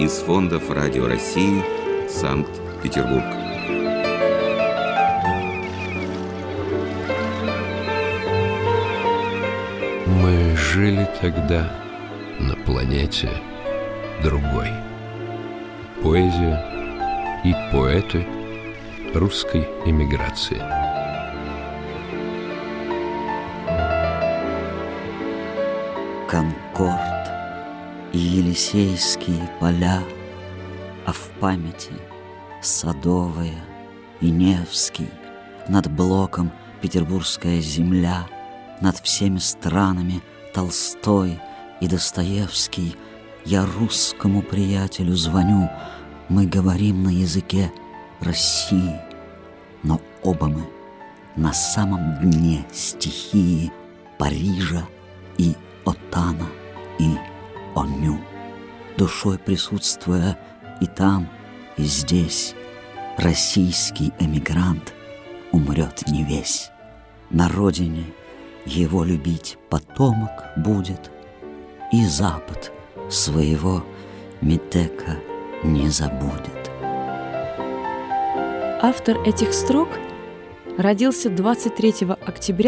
из фондов Радио России, Санкт-Петербург. Мы жили тогда на планете другой. Поэзия и поэты русской эмиграции. Конкорд и Елисейские поля, а в памяти Садовая и Невский, над блоком петербургская земля, над всеми странами Толстой и Достоевский. Я русскому приятелю звоню, мы говорим на языке России, но оба мы на самом дне стихии Парижа и Отана и Оню, душой присутствуя и там, и здесь. Российский эмигрант умрет не весь. На родине его любить потомок будет, и Запад своего Метека не забудет. Автор этих строк родился 23 октября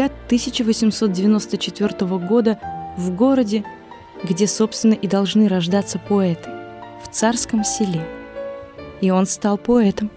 1894 года в городе, где, собственно, и должны рождаться поэты, в Царском Селе. И он стал поэтом.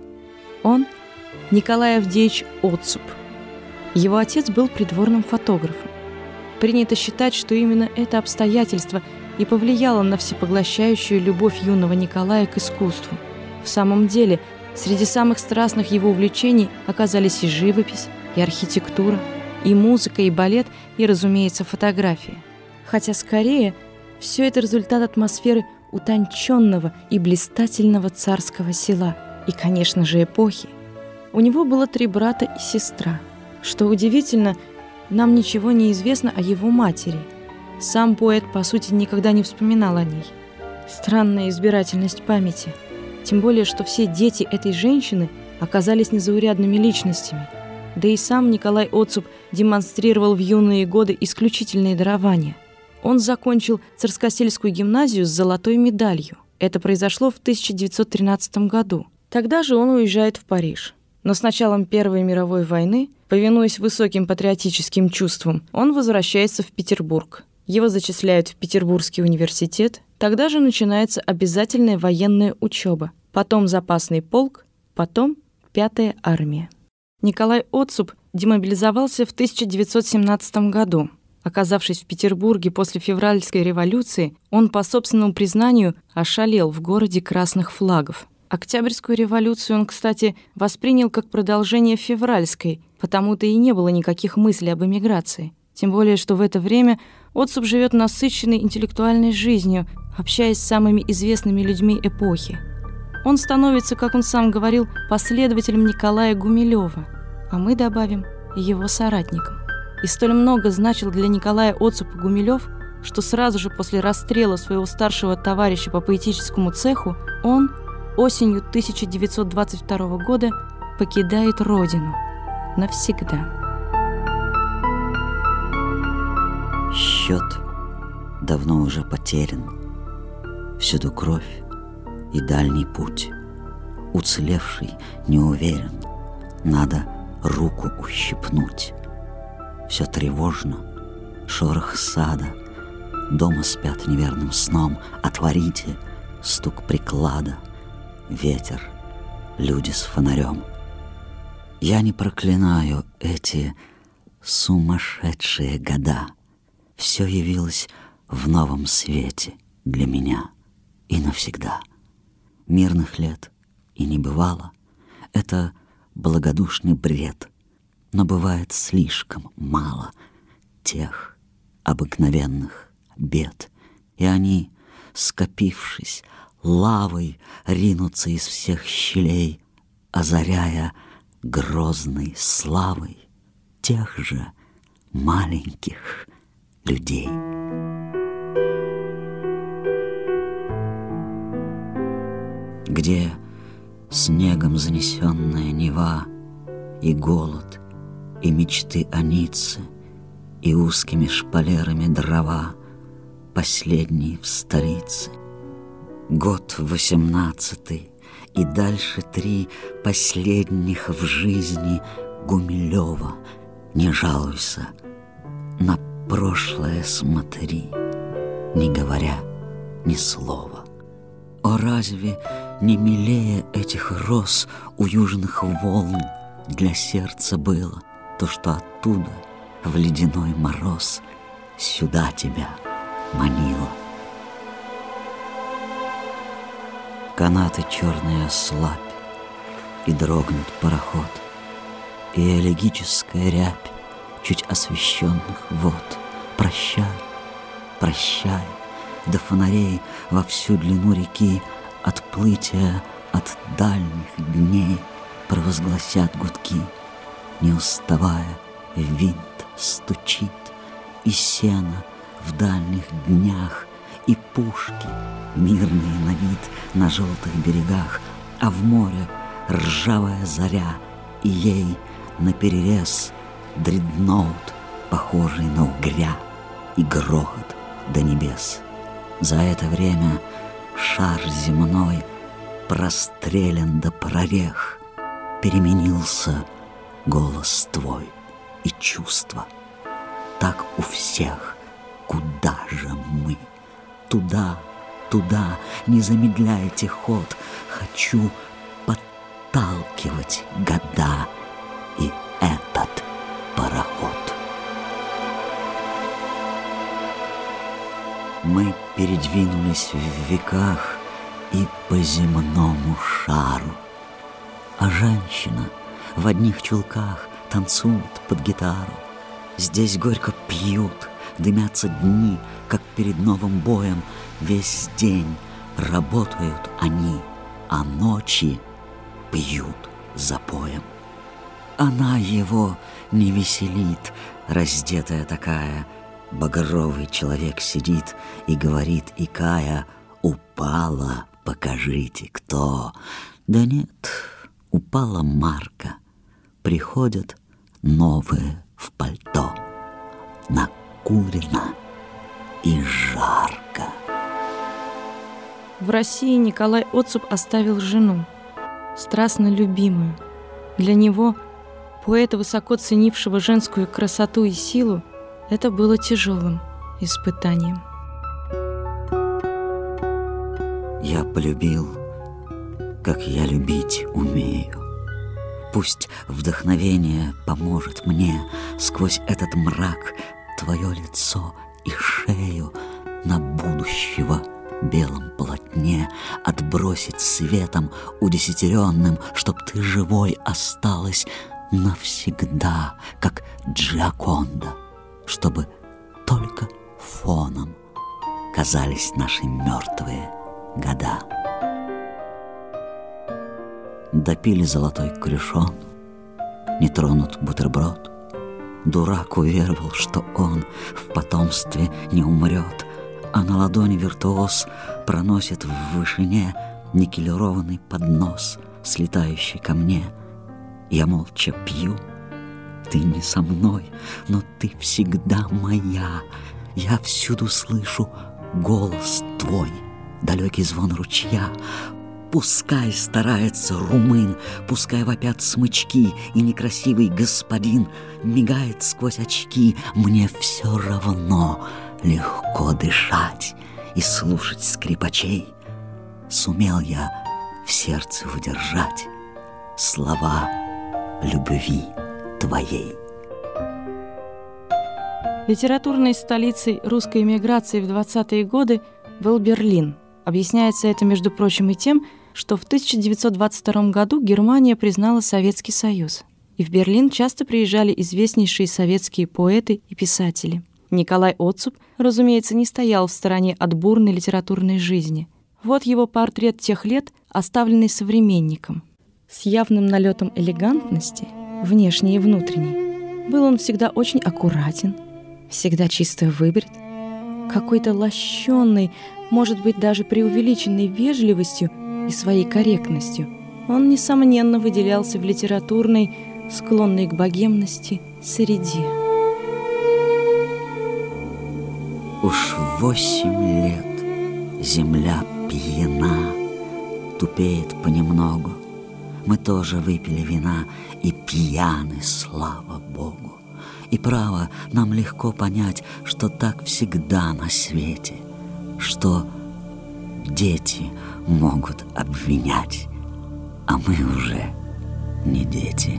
Он – Николай Авдеевич Отсуп. Его отец был придворным фотографом. Принято считать, что именно это обстоятельство и повлияло на всепоглощающую любовь юного Николая к искусству. В самом деле, среди самых страстных его увлечений оказались и живопись, и архитектура, и музыка, и балет, и, разумеется, фотография. Хотя скорее все это результат атмосферы утонченного и блистательного Царского Села и, конечно же, эпохи. У него было 3 брата и сестра. Что удивительно, нам ничего не известно о его матери. Сам поэт, по сути, никогда не вспоминал о ней. Странная избирательность памяти. Тем более, что все дети этой женщины оказались незаурядными личностями. Да и сам Николай Отсуп демонстрировал в юные годы исключительные дарования. Он закончил Царскосельскую гимназию с золотой медалью. Это произошло в 1913 году. Тогда же он уезжает в Париж. Но с началом Первой мировой войны, повинуясь высоким патриотическим чувствам, он возвращается в Петербург. Его зачисляют в Петербургский университет. Тогда же начинается обязательная военная учеба, потом запасный полк, потом 5-я армия. Николай Отсуп демобилизовался в 1917 году. Оказавшись в Петербурге после февральской революции, он, по собственному признанию, ошалел в городе красных флагов. Октябрьскую революцию он, кстати, воспринял как продолжение февральской, потому-то и не было никаких мыслей об эмиграции. Тем более, что в это время Отсуп живет насыщенной интеллектуальной жизнью, общаясь с самыми известными людьми эпохи. Он становится, как он сам говорил, последователем Николая Гумилёва, а мы добавим его соратником. И столь много значил для Николая Отсупа Гумилёв, что сразу же после расстрела своего старшего товарища по поэтическому цеху он осенью 1922 года покидает родину навсегда. Счет давно уже потерян. Всюду кровь и дальний путь. Уцелевший не уверен. Надо руку ущипнуть. Все тревожно, шорох сада. Дома спят неверным сном. Отворите, стук приклада. Ветер, люди с фонарем. Я не проклинаю эти сумасшедшие года. Все явилось в новом свете для меня и навсегда. Мирных лет и не бывало. Это благодушный бред. Но бывает слишком мало тех обыкновенных бед. И они, скопившись, лавой ринутся из всех щелей, озаряя грозной славой тех же маленьких людей. Где снегом занесенная Нева, и голод, и мечты о Ницце, и узкими шпалерами дрова, последние в столице. Год 18-й, и дальше 3 последних в жизни Гумилева. Не жалуйся, на прошлое смотри, не говоря ни слова. О, разве не милее этих роз у южных волн для сердца было то, что оттуда в ледяной мороз сюда тебя манило? Канаты черные ослабь, и дрогнет пароход, и элегическая рябь чуть освещенных вод. Прощай, прощай, до фонарей во всю длину реки отплытия от дальних дней провозгласят гудки. Не уставая, винт стучит, и сено в дальних днях, и пушки, мирные на вид на желтых берегах, а в море ржавая заря, и ей наперерез дредноут, похожий на угря, и грохот до небес. За это время шар земной прострелен до прорех, переменился голос твой и чувства. Так у всех, куда же мы? Туда, туда, не замедляйте ход, хочу подталкивать года и этот пароход. Мы передвинулись в веках и по земному шару, а женщина в одних чулках танцует под гитару. Здесь горько пьют, дымятся дни, как перед новым боем. Весь день работают они, а ночи пьют запоем. Она его не веселит, раздетая такая. Багровый человек сидит и говорит, икая: «Упала, покажите, кто». Да нет, упала марка. Приходят новые в пальто. Накурено и жарко. В России Николай Отсуп оставил жену, страстно любимую. Для него, поэта, высоко ценившего женскую красоту и силу, это было тяжелым испытанием. Я полюбил, как я любить умею. Пусть вдохновение поможет мне сквозь этот мрак твое лицо и шею на будущего белом полотне отбросить светом удесятеренным, чтоб ты живой осталась навсегда, как Джиаконда, чтобы только фоном казались наши мертвые года. Допили золотой крюшон, не тронут бутерброд. Дурак уверовал, что он в потомстве не умрет, а на ладони виртуоз проносит в вышине никелированный поднос, слетающий ко мне. Я молча пью. Ты не со мной, но ты всегда моя. Я всюду слышу голос твой, далекий звон ручья. Пускай старается румын, пускай вопят смычки, и некрасивый господин мигает сквозь очки. Мне все равно легко дышать и слушать скрипачей. Сумел я в сердце удержать слова любви твоей. Литературной столицей русской эмиграции в 20-е годы был Берлин. Объясняется это, между прочим, и тем, что в 1922 году Германия признала Советский Союз, и в Берлин часто приезжали известнейшие советские поэты и писатели. Николай Отсуп, разумеется, не стоял в стороне от бурной литературной жизни. Вот его портрет тех лет, оставленный современником. С явным налетом элегантности, внешней и внутренней. Был он всегда очень аккуратен, всегда чисто выбрит, какой-то лощеный, может быть, даже преувеличенной вежливостью и своей корректностью. Он, несомненно, выделялся в литературной, склонной к богемности, среде. Уж 8 лет земля пьяна, тупеет понемногу. Мы тоже выпили вина и пьяны, слава Богу. И право, нам легко понять, что так всегда на свете, что дети могут обвинять, а мы уже не дети.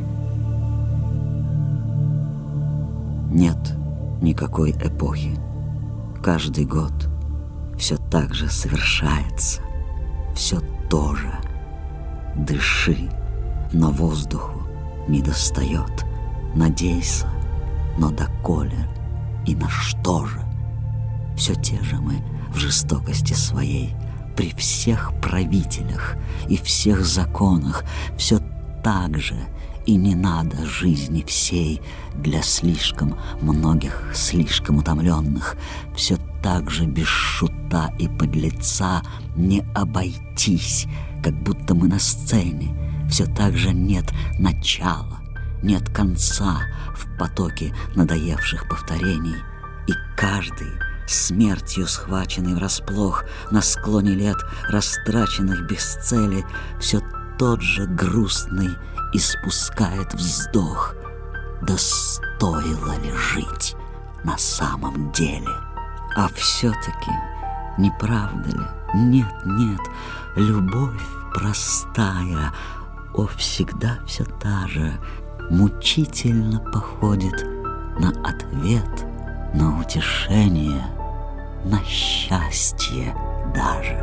Нет никакой эпохи. Каждый год все так же совершается, все то же. Дыши, но воздуху не достает. Надейся, но доколе и на что же? Все те же мы в жестокости своей, при всех правителях и всех законах, все так же, и не надо жизни всей для слишком многих, слишком утомленных. Все так же без шута и подлеца не обойтись, как будто мы на сцене. Все так же нет начала, нет конца в потоке надоевших повторений. И каждый, смертью схваченный врасплох, на склоне лет, растраченных без цели, все тот же грустный испускает вздох. Да стоило ли жить на самом деле? А все-таки, не правда ли? Нет, нет, любовь простая, о, всегда все та же, мучительно походит на ответ, на утешение, на счастье даже.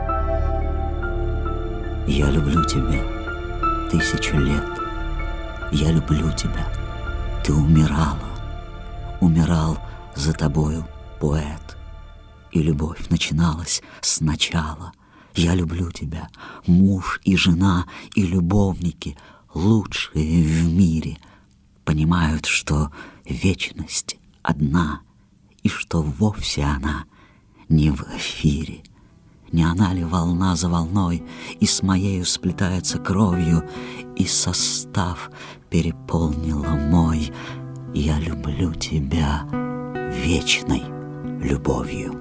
Я люблю тебя 1000 лет. Я люблю тебя. Ты умирала. Умирал за тобою поэт. И любовь начиналась сначала. Я люблю тебя. Муж и жена и любовники, лучшие в мире, понимают, что вечность одна, и что вовсе она не в эфире. Не она ли волна за волной и с моею сплетается кровью, и состав переполнила мой? Я люблю тебя вечной любовью.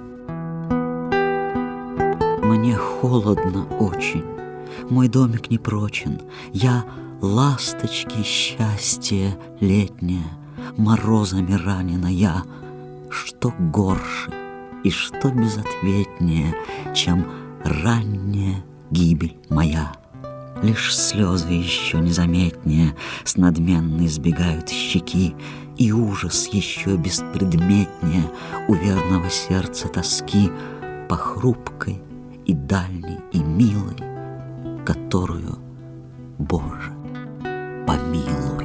Мне холодно очень, мой домик не прочен. Я ласточки счастье летнее, морозами ранена я. Что горше и что безответнее, чем ранняя гибель моя. Лишь слезы еще незаметнее с надменной сбегают щеки, и ужас еще беспредметнее у верного сердца тоски по хрупкой и дальней и милой, которую, Боже, помилуй.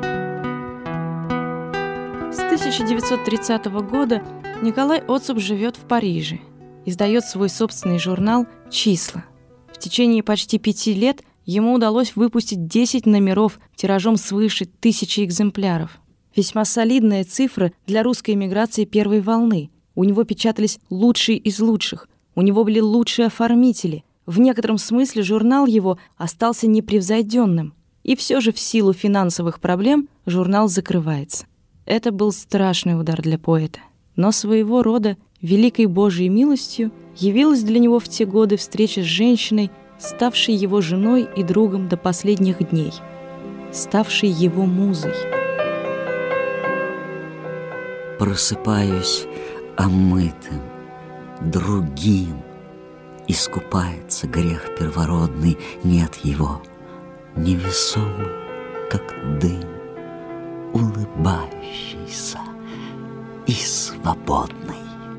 С 1930 года Николай Оцеп живет в Париже, издает свой собственный журнал «Числа». В течение почти 5 лет ему удалось выпустить 10 номеров тиражом свыше 1000 экземпляров. Весьма солидная цифра для русской эмиграции первой волны. У него печатались лучшие из лучших, у него были лучшие оформители. В некотором смысле журнал его остался непревзойденным. И все же в силу финансовых проблем журнал закрывается. Это был страшный удар для поэта. Но своего рода великой Божьей милостью явилась для него в те годы встреча с женщиной, ставшей его женой и другом до последних дней, ставшей его музой. Просыпаюсь омытым, другим, искупается грех первородный, нет его, невесомый, как дым, улыбающийся и свободный.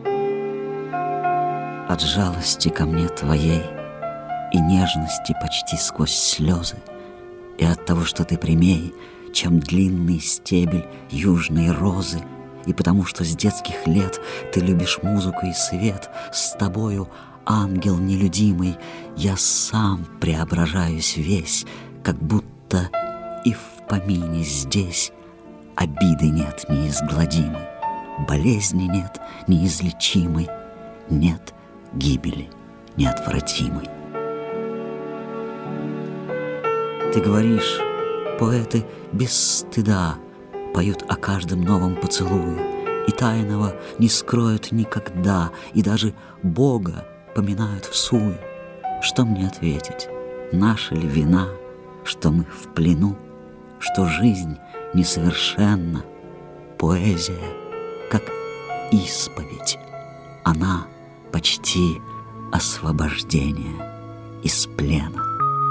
От жалости ко мне твоей и нежности почти сквозь слезы, и от того, что ты прямей, чем длинный стебель южной розы, и потому, что с детских лет ты любишь музыку и свет, с тобою, ангел нелюдимый, я сам преображаюсь весь, как будто и в помине здесь обиды нет неизгладимой, болезни нет неизлечимой, нет гибели неотвратимой. Ты говоришь, поэты без стыда поют о каждом новом поцелуе, и тайного не скроют никогда, и даже Бога поминают всуе. Что мне ответить? Наша ли вина, что мы в плену, что жизнь несовершенна? Поэзия, как исповедь, она почти освобождение из плена.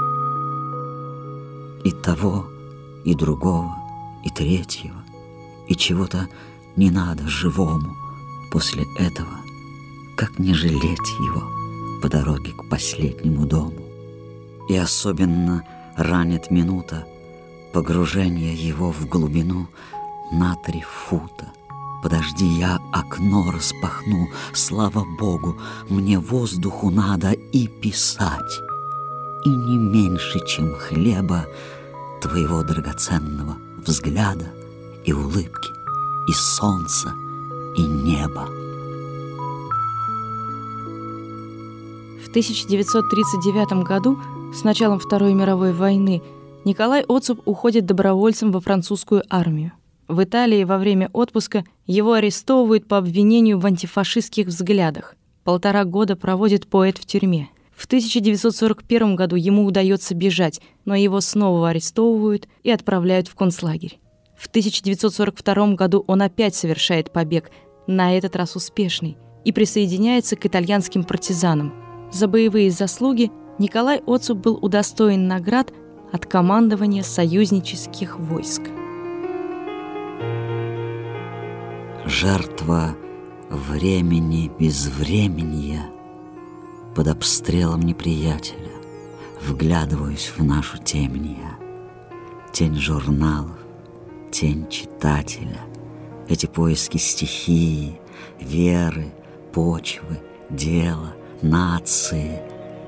И того, и другого, и третьего, и чего-то не надо живому после этого, как не жалеть его по дороге к последнему дому. И особенно ранит минута погружения его в глубину на 3 фута. Подожди, я окно распахну, слава Богу, мне воздуху надо и писать. И не меньше, чем хлеба твоего драгоценного взгляда и улыбки, и солнца, и неба. В 1939 году, с началом Второй мировой войны, Николай Оцуп уходит добровольцем во французскую армию. В Италии во время отпуска его арестовывают по обвинению в антифашистских взглядах. 1,5 года проводит поэт в тюрьме. В 1941 году ему удается бежать, но его снова арестовывают и отправляют в концлагерь. В 1942 году он опять совершает побег, на этот раз успешный, и присоединяется к итальянским партизанам. За боевые заслуги Николай Оцуп был удостоен наград от командования союзнических войск. Жертва времени безвременья, под обстрелом неприятеля вглядываюсь в нашу темень я. Тень журналов, тень читателя, эти поиски стихии, веры, почвы, дела, нации.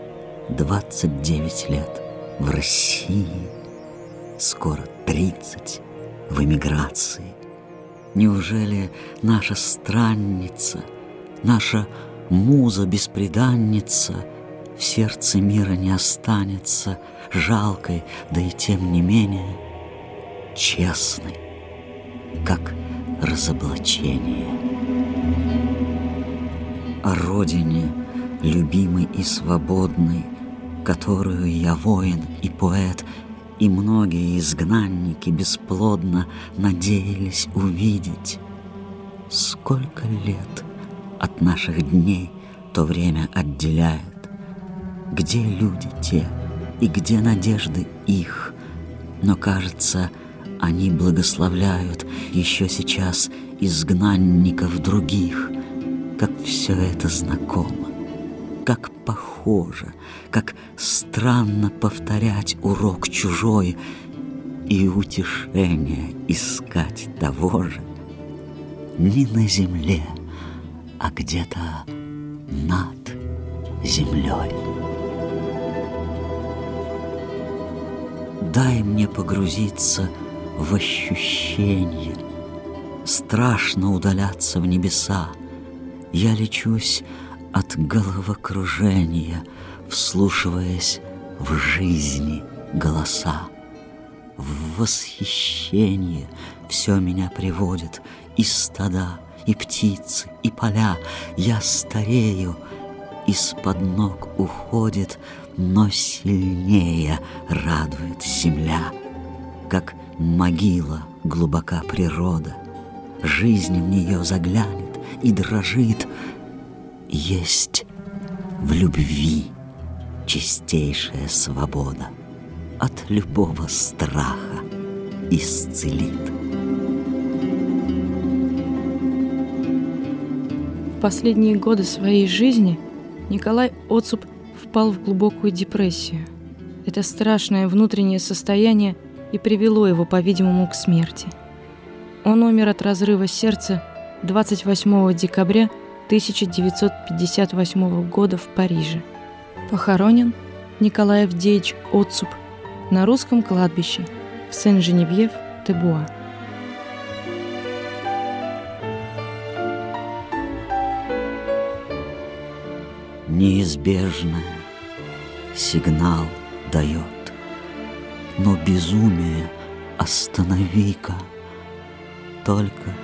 29 лет в России, скоро 30 в эмиграции. Неужели наша странница, наша муза-бесприданница в сердце мира не останется жалкой, да и тем не менее честной, как разоблачение? О родине, любимой и свободной, которую я воин и поэт, и многие изгнанники бесплодно надеялись увидеть. Сколько лет от наших дней то время отделяет? Где люди те и где надежды их? Но, кажется, они благословляют еще сейчас изгнанников других. Как все это знакомо, как похоже, как странно повторять урок чужой и утешение искать того же не на земле, а где-то над землей. Дай мне погрузиться в ощущение. Страшно удаляться в небеса. Я лечусь от головокружения, вслушиваясь в жизни голоса. В восхищение все меня приводит, и стада, и птицы, и поля. Я старею, из-под ног уходит, но сильнее радует земля. Как могила глубока природа, жизнь в нее заглянет и дрожит. Есть в любви чистейшая свобода, от любого страха исцелит. В последние годы своей жизни Николай Оцуп впал в глубокую депрессию. Это страшное внутреннее состояние и привело его, по-видимому, к смерти. Он умер от разрыва сердца 28 декабря 1958 года в Париже. Похоронен Николай Авдеевич Оцуп на русском кладбище в Сен-Женевьев-де-Буа. Неизбежное сигнал дает, но безумие останови-ка, только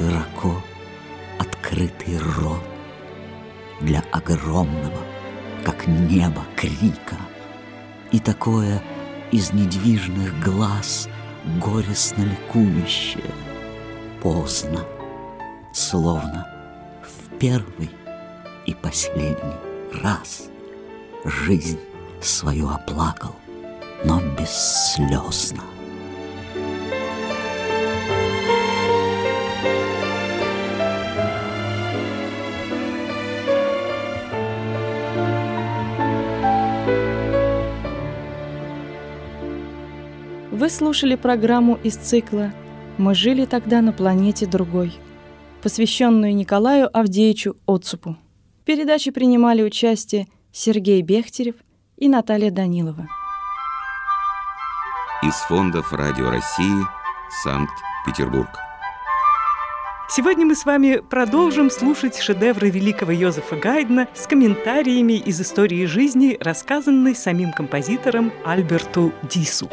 широко открытый рот для огромного, как как небо крика, и такое из недвижных глаз горестно ликующее. Поздно, словно в первый и последний раз жизнь свою оплакал, но бесслезно. Вы слушали программу из цикла «Мы жили тогда на планете другой», посвященную Николаю Авдеевичу Отцупу. В передаче принимали участие Сергей Бехтерев и Наталья Данилова. Из фондов Радио России, Санкт-Петербург. Сегодня мы с вами продолжим слушать шедевры великого Йозефа Гайдна с комментариями из истории жизни, рассказанной самим композитором Альберту Дису.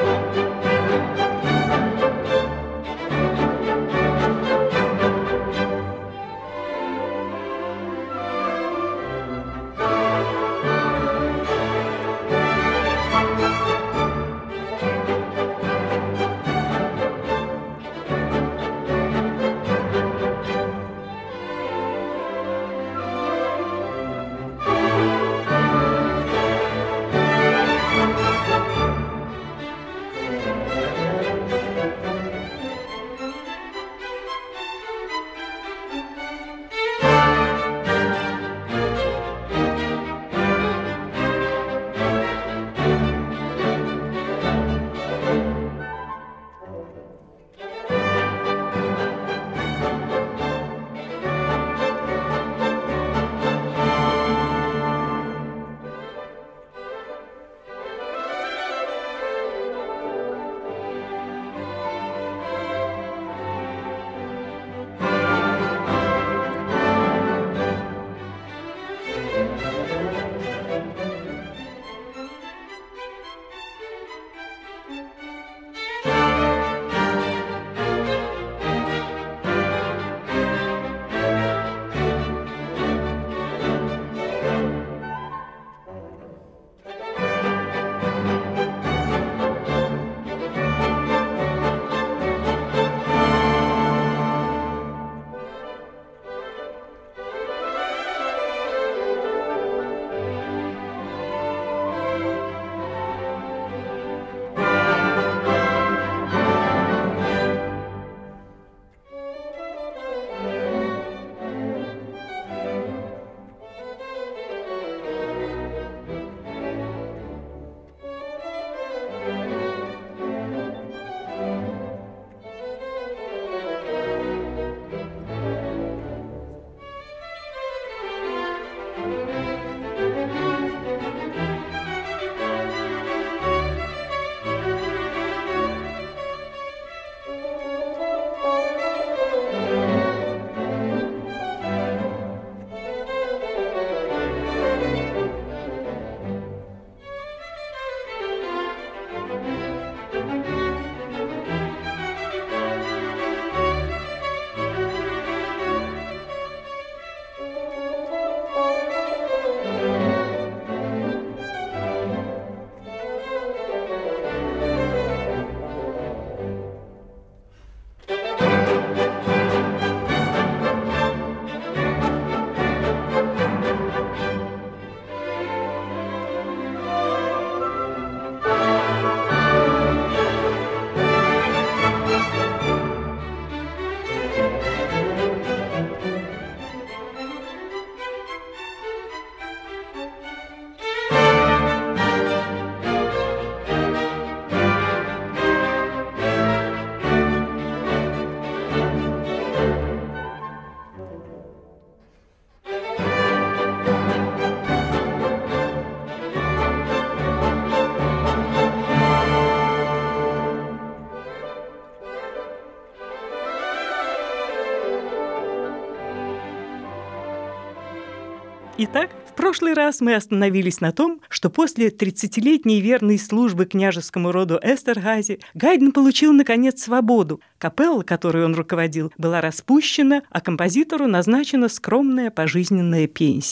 Итак, в прошлый раз мы остановились на том, что после 30-летней верной службы княжескому роду Эстергази Гайдн получил, наконец, свободу. Капелла, которой он руководил, была распущена, а композитору назначена скромная пожизненная пенсия.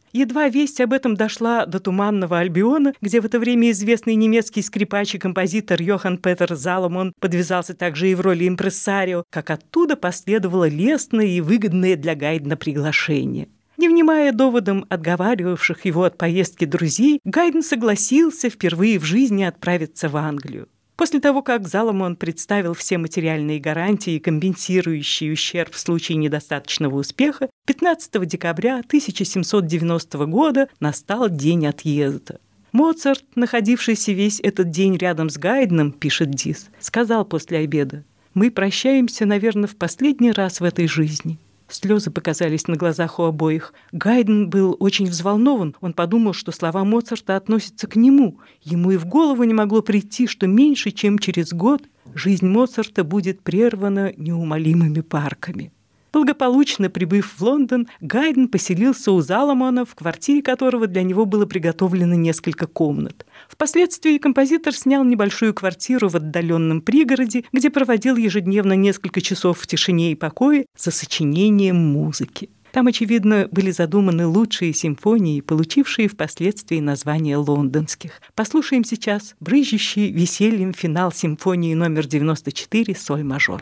Едва весть об этом дошла до Туманного Альбиона, где в это время известный немецкий скрипач и композитор Йохан Петер Заломон подвязался также и в роли импрессарио, как оттуда последовало лестное и выгодное для Гайдна приглашение. Не внимая доводам отговаривавших его от поездки друзей, Гайдн согласился впервые в жизни отправиться в Англию. После того, как Заломон представил все материальные гарантии, компенсирующие ущерб в случае недостаточного успеха, 15 декабря 1790 года настал день отъезда. Моцарт, находившийся весь этот день рядом с Гайдном, пишет Дис, сказал после обеда: «Мы прощаемся, наверное, в последний раз в этой жизни». Слезы показались на глазах у обоих. Гайдн был очень взволнован. Он подумал, что слова Моцарта относятся к нему. Ему и в голову не могло прийти, что меньше чем через год жизнь Моцарта будет прервана неумолимыми парками. Благополучно прибыв в Лондон, Гайдн поселился у Заломона, в квартире которого для него было приготовлено несколько комнат. Впоследствии композитор снял небольшую квартиру в отдаленном пригороде, где проводил ежедневно несколько часов в тишине и покое за сочинением музыки. Там, очевидно, были задуманы лучшие симфонии, получившие впоследствии название лондонских. Послушаем сейчас брызжущий весельем финал симфонии номер 94 «Соль-мажор».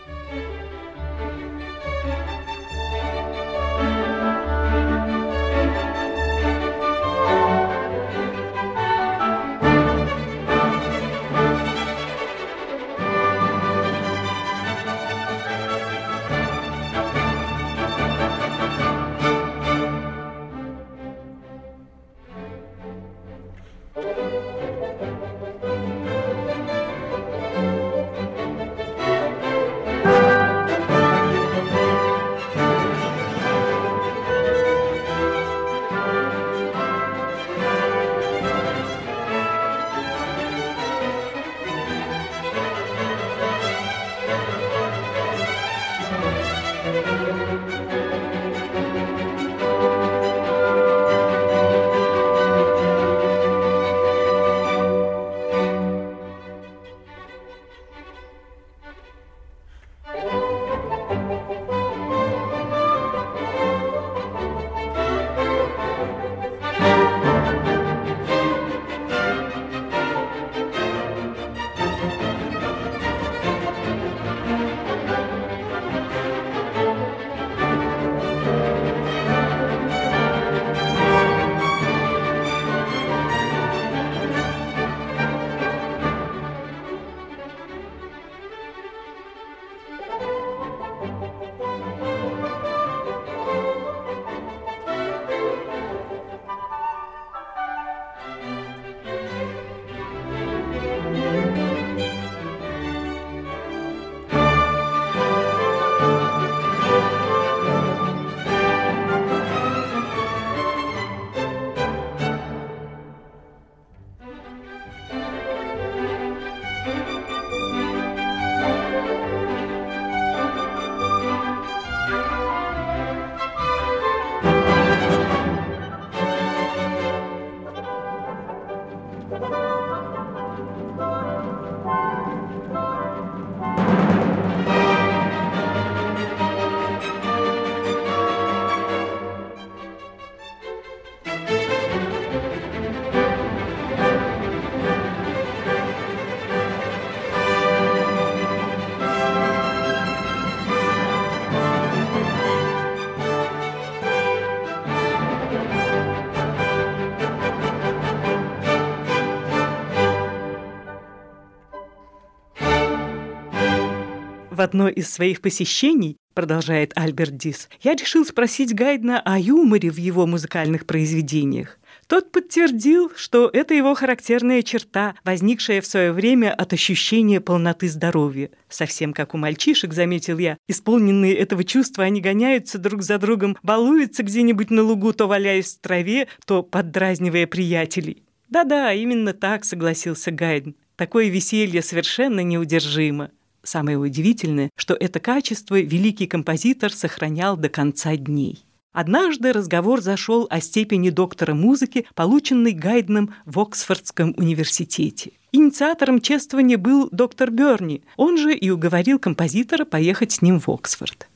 В одно из своих посещений, продолжает Альберт Дис, я решил спросить Гайдна о юморе в его музыкальных произведениях. Тот подтвердил, что это его характерная черта, возникшая в свое время от ощущения полноты здоровья. Совсем как у мальчишек, заметил я, исполненные этого чувства, они гоняются друг за другом, балуются где-нибудь на лугу, то валяясь в траве, то поддразнивая приятелей. Да-да, именно так, согласился Гайдн. Такое веселье совершенно неудержимо. Самое удивительное, что это качество великий композитор сохранял до конца дней. Однажды разговор зашел о степени доктора музыки, полученной Гайдном в Оксфордском университете. Инициатором чествования был доктор Бёрни, он же и уговорил композитора поехать с ним в Оксфорд.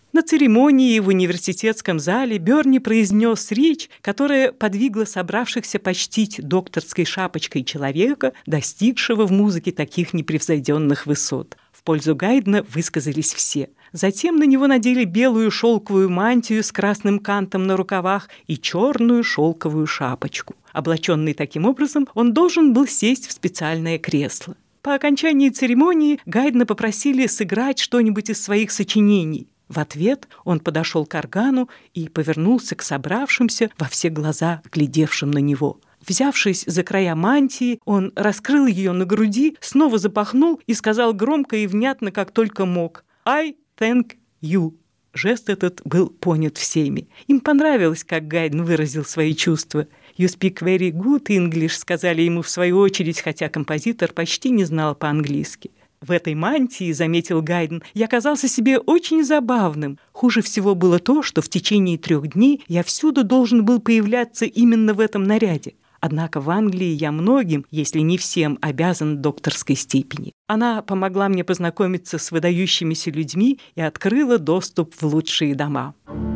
На церемонии в университетском зале Берни произнес речь, которая подвигла собравшихся почтить докторской шапочкой человека, достигшего в музыке таких непревзойденных высот. В пользу Гайдна высказались все. Затем на него надели белую шелковую мантию с красным кантом на рукавах и черную шелковую шапочку. Облаченный таким образом, он должен был сесть в специальное кресло. По окончании церемонии Гайдна попросили сыграть что-нибудь из своих сочинений. В ответ он подошел к органу и повернулся к собравшимся, во все глаза глядевшим на него. Взявшись за края мантии, он раскрыл ее на груди, снова запахнул и сказал громко и внятно, как только мог: «I thank you». Жест этот был понят всеми. Им понравилось, как Гайдн выразил свои чувства. «You speak very good English», сказали ему в свою очередь, хотя композитор почти не знал по-английски. В этой мантии, заметил Гайдн, я казался себе очень забавным. Хуже всего было то, что в течение 3 дней я всюду должен был появляться именно в этом наряде. Однако в Англии я многим, если не всем, обязан докторской степени. Она помогла мне познакомиться с выдающимися людьми и открыла доступ в лучшие дома.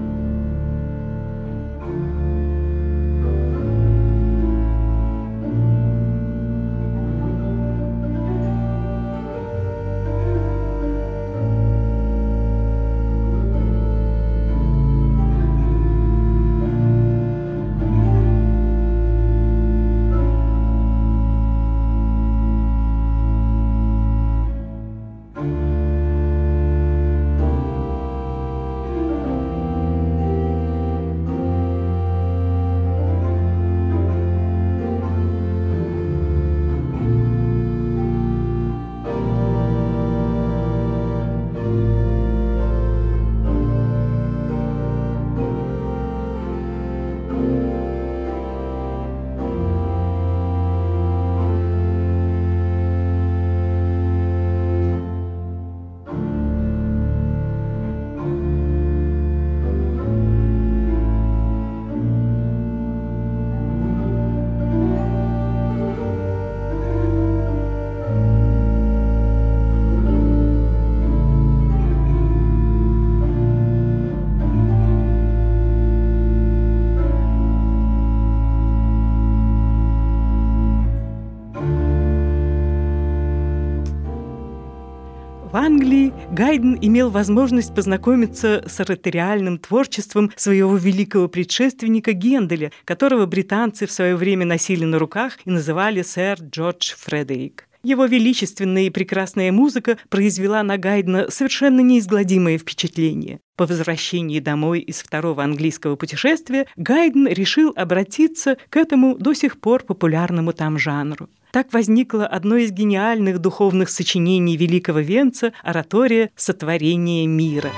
В Англии Гайдн имел возможность познакомиться с ораториальным творчеством своего великого предшественника Генделя, которого британцы в свое время носили на руках и называли сэр Джордж Фредерик. Его величественная и прекрасная музыка произвела на Гайдна совершенно неизгладимое впечатление. По возвращении домой из 2-го английского путешествия Гайдн решил обратиться к этому до сих пор популярному там жанру. Так возникло одно из гениальных духовных сочинений великого Венца – оратория «Сотворение мира».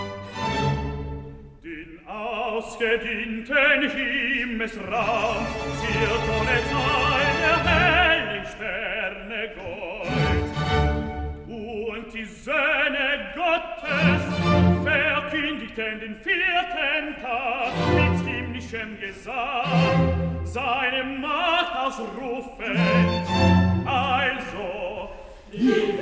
Die Söhne Gottes verkündigten den 4. Tag mit himmlischem Gesang, seine Macht ausrufend, also die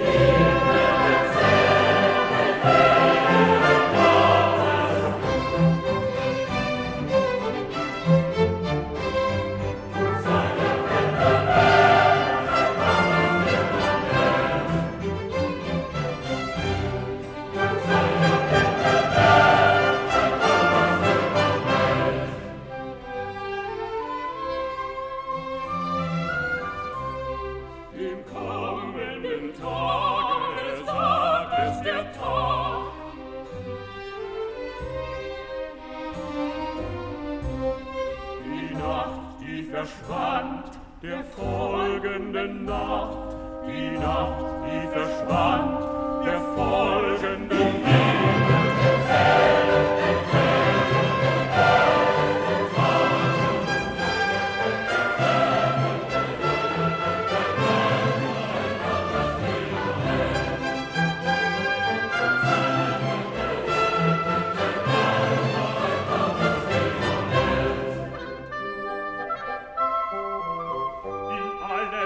verschwand der folgenden Nacht, die Nacht, die verschwand der folgenden Nacht.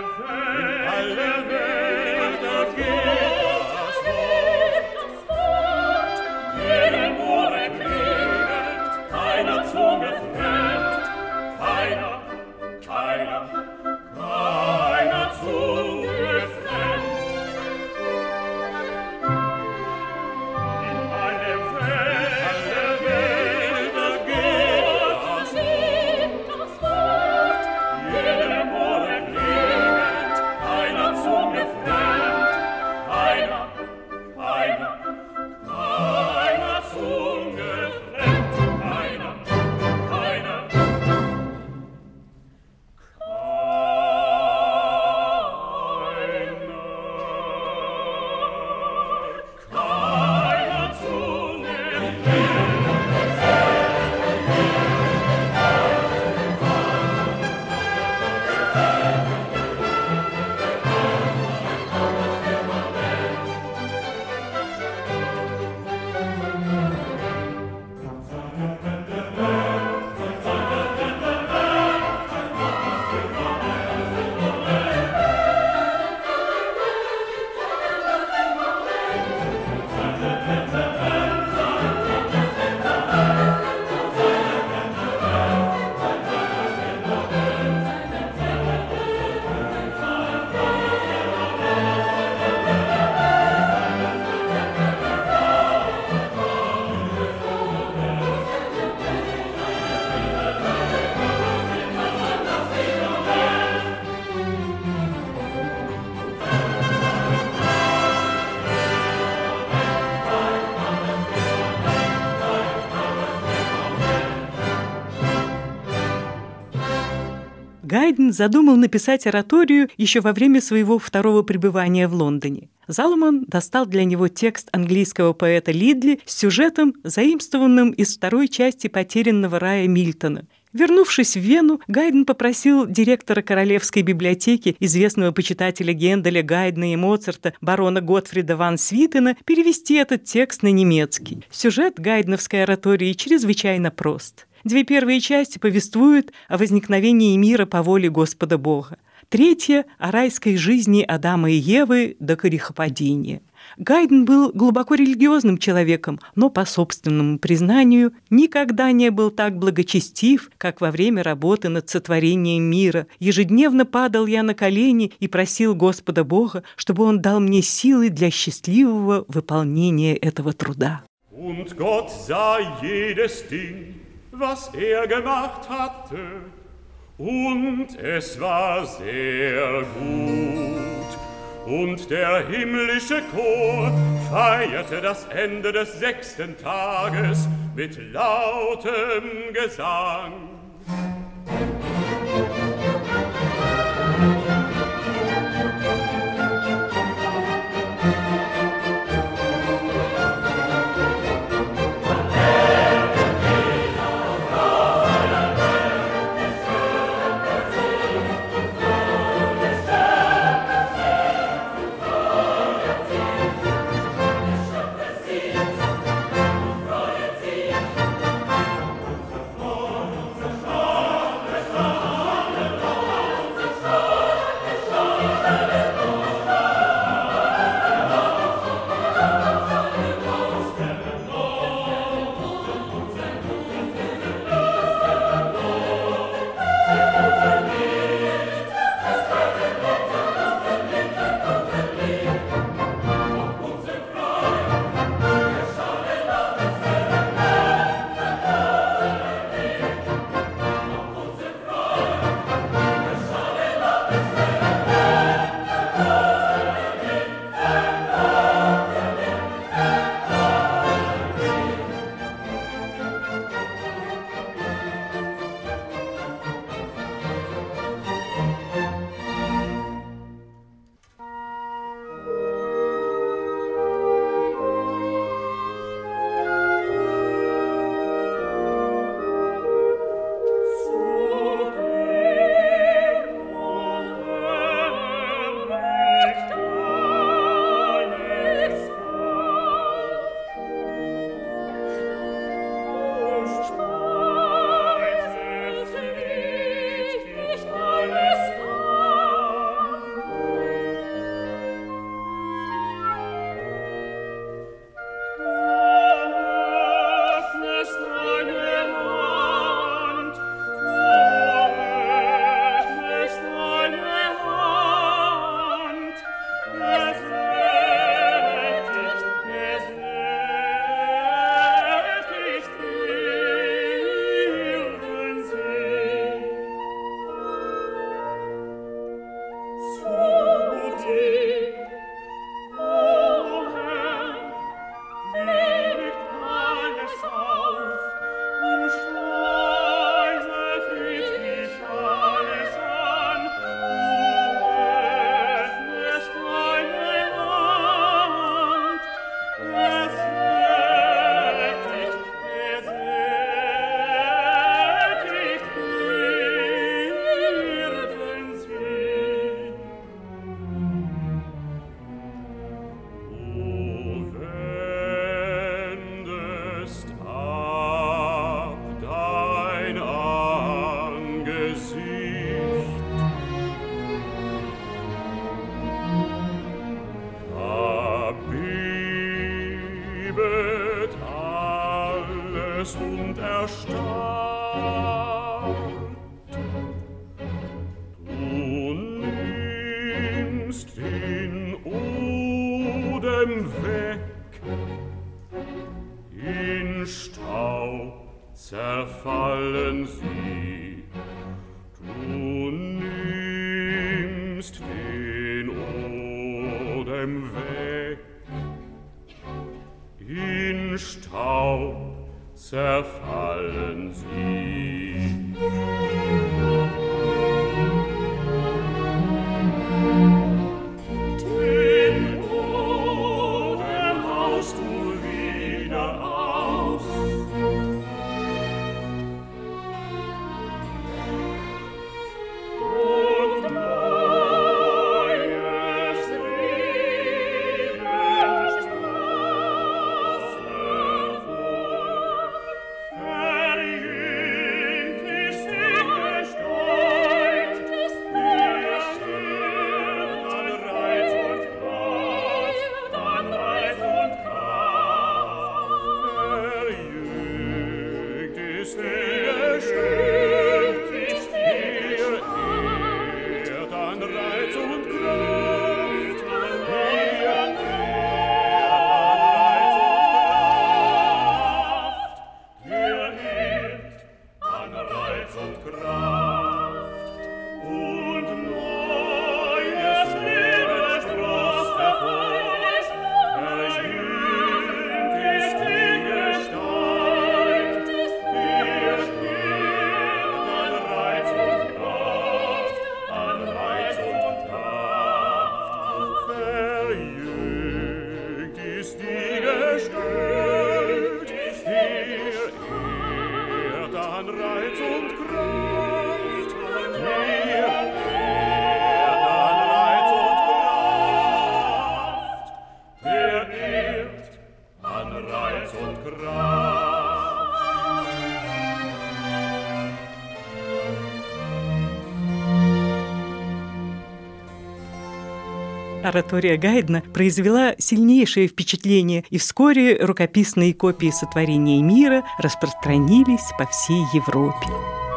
Alle Welt ergeht das Wort. Гайден задумал написать ораторию еще во время своего второго пребывания в Лондоне. Заломон достал для него текст английского поэта Лидли с сюжетом, заимствованным из второй части «Потерянного рая» Мильтона. Вернувшись в Вену, Гайден попросил директора Королевской библиотеки, известного почитателя Генделя, Гайдна и Моцарта, барона Готфрида ван Свитена, перевести этот текст на немецкий. Сюжет гайденовской оратории чрезвычайно прост. Две первые части повествуют о возникновении мира по воле Господа Бога. Третья – о райской жизни Адама и Евы до грехопадения. Гайден был глубоко религиозным человеком, но, по собственному признанию, никогда не был так благочестив, как во время работы над сотворением мира. Ежедневно падал я на колени и просил Господа Бога, чтобы Он дал мне силы для счастливого выполнения этого труда. Und Gott sah jedes Ding, was gemacht hatte, und es war sehr gut. Und der himmlische Chor feierte das Ende des 6. Tages mit lautem Gesang. Und erstarrt. Du nimmst den Odem weg, in Staub zerfallen sie. Du nimmst den Odem weg, in Staub zerfallen sie. Оратория Гайдна произвела сильнейшее впечатление, и вскоре рукописные копии сотворения мира распространились по всей Европе.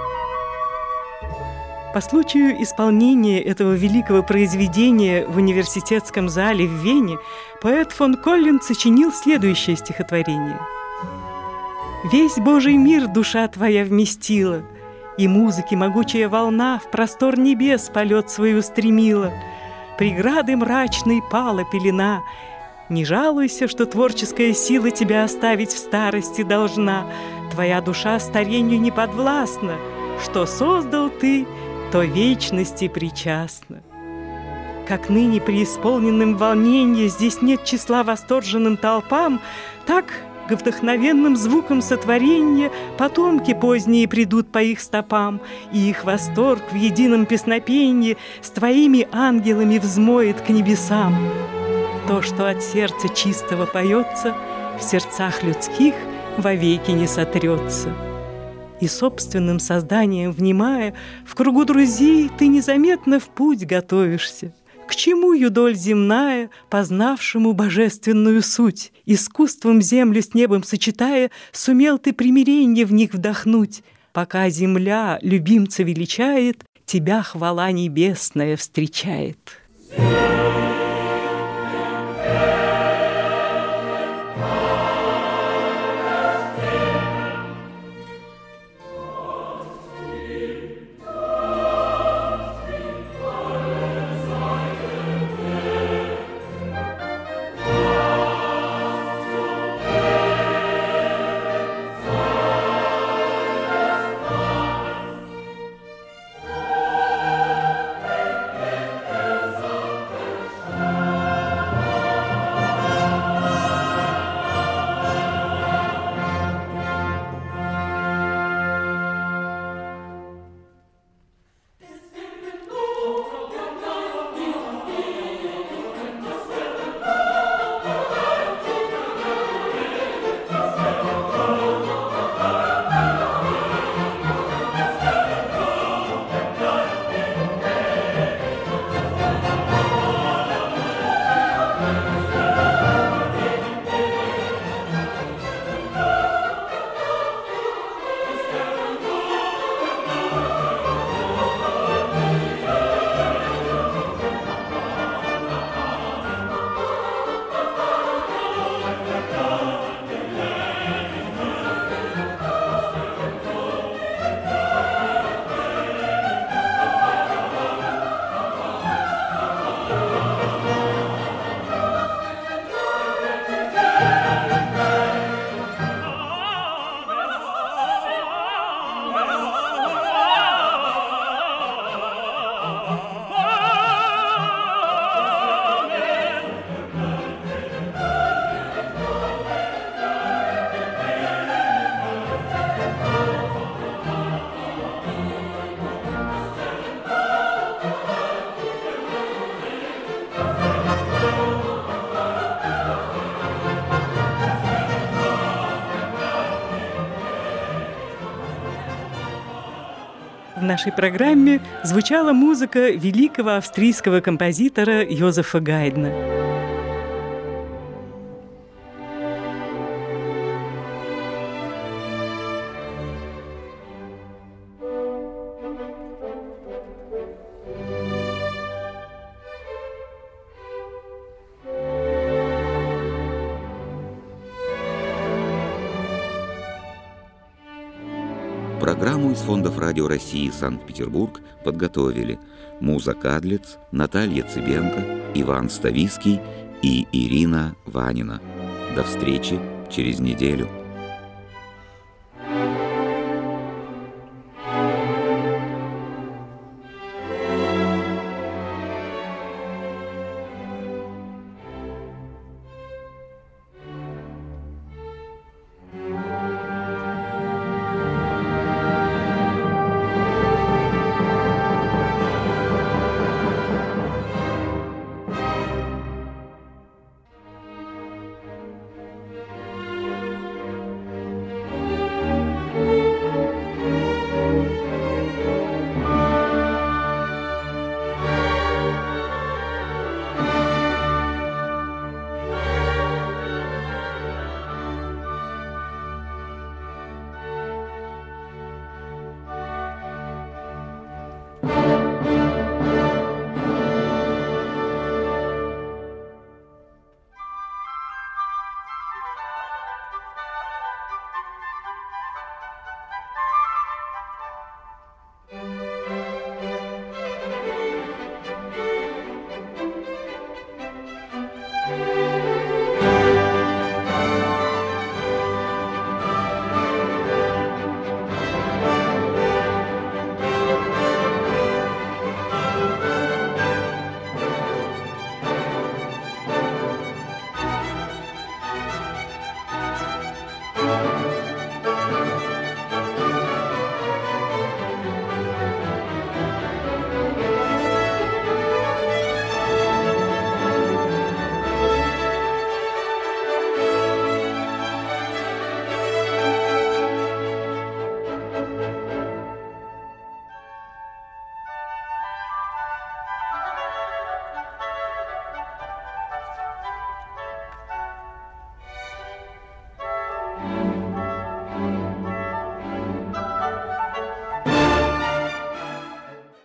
По случаю исполнения этого великого произведения в университетском зале в Вене поэт фон Коллин сочинил следующее стихотворение. «Весь Божий мир душа твоя вместила, и музыки могучая волна в простор небес полет свой устремила. Преграды мрачной пала пелена. Не жалуйся, что творческая сила тебя оставить в старости должна. Твоя душа старению не подвластна. Что создал ты, то вечности причастна». Как ныне преисполненным волнения здесь нет числа восторженным толпам, так к вдохновенным звукам сотворения потомки поздние придут по их стопам, и их восторг в едином песнопении с твоими ангелами взмоет к небесам. То, что от сердца чистого поется, в сердцах людских вовеки не сотрется. И собственным созданием внимая, в кругу друзей ты незаметно в путь готовишься. К чему юдоль земная, познавшему божественную суть? Искусством землю с небом сочетая, сумел ты примирение в них вдохнуть. Пока земля любимца величает, тебя хвала небесная встречает. В нашей программе звучала музыка великого австрийского композитора Йозефа Гайдна. Программу из фондов Радио России Санкт-Петербург подготовили Муза Кадлиц, Наталья Цыбенко, Иван Ставицкий и Ирина Ванина. До встречи через неделю.